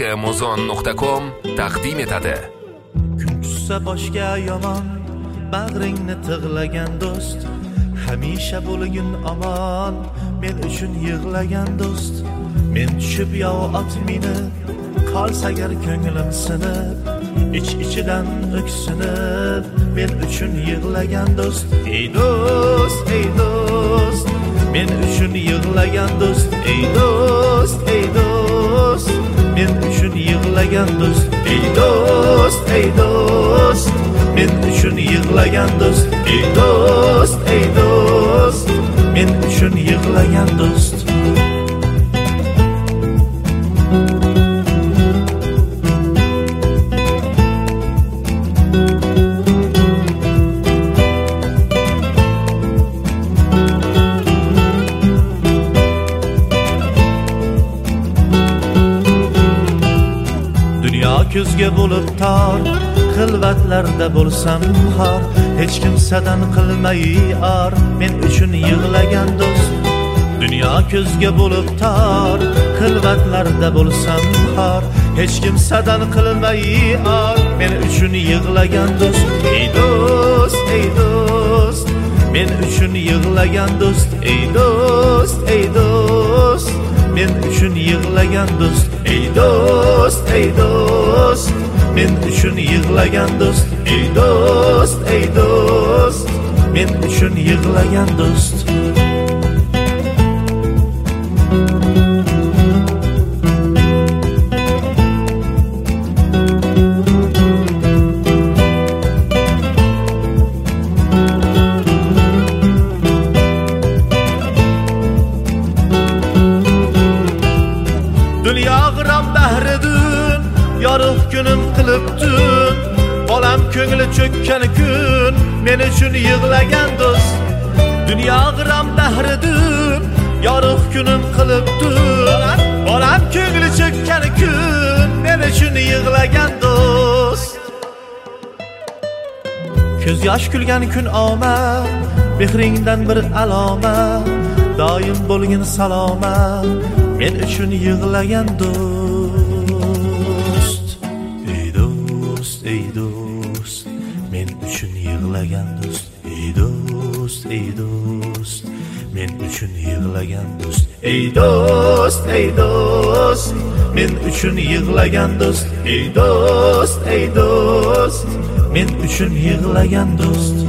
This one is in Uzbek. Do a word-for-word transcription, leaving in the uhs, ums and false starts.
amazon nuqta com taqdim etadi. Kun tushsa boshga yomon, bag'ringni tig'lagan do'st, hamisha bo'lgin omon, men uchun yig'lagan do'st. Men tushib yo ot minib, qolsa agar ko'nglim sinib, ich-ichidan o'ksinib, men uchun yig'lagan do'st. Ey do'st, ey do'st, men uchun yig'lagan do'st. Ey do'st, ey do'st, men uchun yig'lagan do'st. Ey do'st, ey do'st, men uchun yig'lagan do'st. Ey do'st, ey do'st, men uchun yig'lagan do'st. Ko'zga bo'lib tor, xilvatlarda bo'lsam xor, hech kimsadan qilmay or, men uchun yig'lagan do'st. Dunyo ko'zga bo'lib tor, xilvatlarda bo'lsam xor, hech kimsadan qilmay or, men uchun yig'lagan do'st. Ey do'st, ey do'st, men uchun yig'lagan do'st. Ey do'st, ey do'st, men uchun yig'lagan do'st. Ey do'st, ey do'st, men uchun yig'lagan do'st. Ey do'st, ey do'st, men uchun yig'lagan do'st. Dünya g'ram bahridun, yorug' kunim qilibdin, bolam ko'ngli cho'kkan kun, men uchun yig'lagan do'st. Dünya g'ram bahridun, yorug' kunim qilibdin, bolam ko'ngli cho'kkan kun, men uchun yig'lagan do'st. Ko'z yosh kulgan kun omad, mehringdan bir alomat, doim bo'lgin salomat, men uchun yig'lagan do'st. Ey do'st, ey do'st, men uchun yig'lagan do'st. Ey do'st, ey do'st, men uchun yig'lagan do'st. Ey do'st, ey do'st, men uchun yig'lagan do'st. Ey do'st, ey do'st, men uchun yig'lagan do'st.